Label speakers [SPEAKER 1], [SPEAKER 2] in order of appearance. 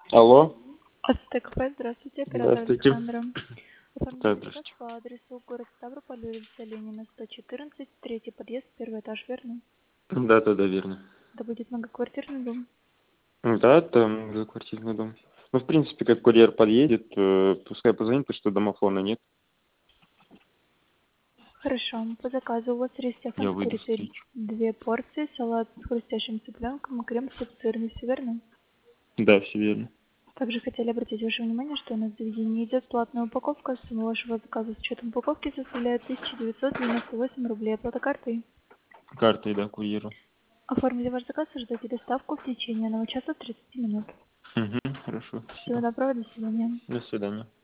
[SPEAKER 1] Алло,
[SPEAKER 2] СТКП, здравствуйте, оператор
[SPEAKER 1] здравствуйте.
[SPEAKER 2] Александра.
[SPEAKER 1] Да,
[SPEAKER 2] Оформите заказ
[SPEAKER 1] здравствуйте.
[SPEAKER 2] по адресу город Ставрополь, улица Ленина, 114, третий подъезд, первый этаж, верно?
[SPEAKER 1] Да, верно.
[SPEAKER 2] Это будет многоквартирный дом.
[SPEAKER 1] Да, там многоквартирный дом. Ну, в принципе, как курьер подъедет, пускай позвонит, потому что домофона нет.
[SPEAKER 2] Хорошо, по заказу у вас рис
[SPEAKER 1] Я
[SPEAKER 2] Стефан с
[SPEAKER 1] выйду
[SPEAKER 2] курицей,
[SPEAKER 1] встречу.
[SPEAKER 2] 2 порции, салат с хрустящим цыпленком и крем с сырностью, верно?
[SPEAKER 1] Да, все верно.
[SPEAKER 2] Также хотели обратить ваше внимание, что у нас в заведении идет платная упаковка. Сумма вашего заказа с учетом упаковки составляет 1998 рублей. Оплата картой.
[SPEAKER 1] Картой, да, курьеру.
[SPEAKER 2] Оформили ваш заказ и ждете доставку в течение 1 часа 30 минут.
[SPEAKER 1] Угу, хорошо,
[SPEAKER 2] Всего
[SPEAKER 1] спасибо.
[SPEAKER 2] доброго, до свидания.
[SPEAKER 1] До свидания.